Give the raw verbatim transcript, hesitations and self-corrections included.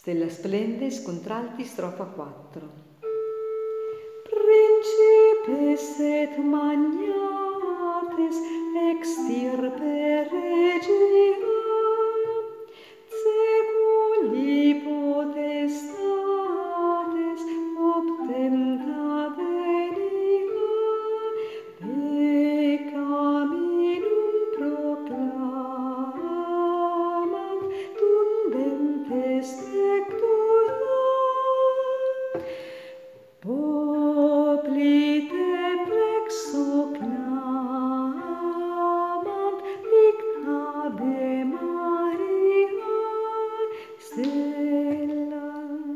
Stella splendens contralti strofa quattro. Principes et magnates extirpere